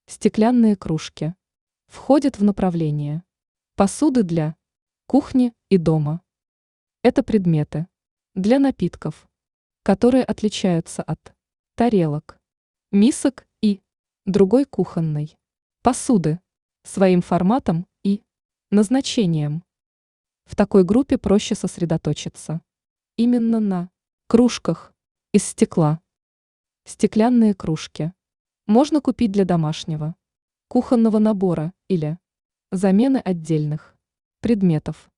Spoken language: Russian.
Стеклянные кружки входят в направление посуды для кухни и дома. Это предметы для напитков, которые отличаются от тарелок, мисок и другой кухонной посуды своим форматом и назначением. В такой группе проще сосредоточиться именно на кружках из стекла. Стеклянные кружки можно купить для домашнего кухонного набора или замены отдельных предметов.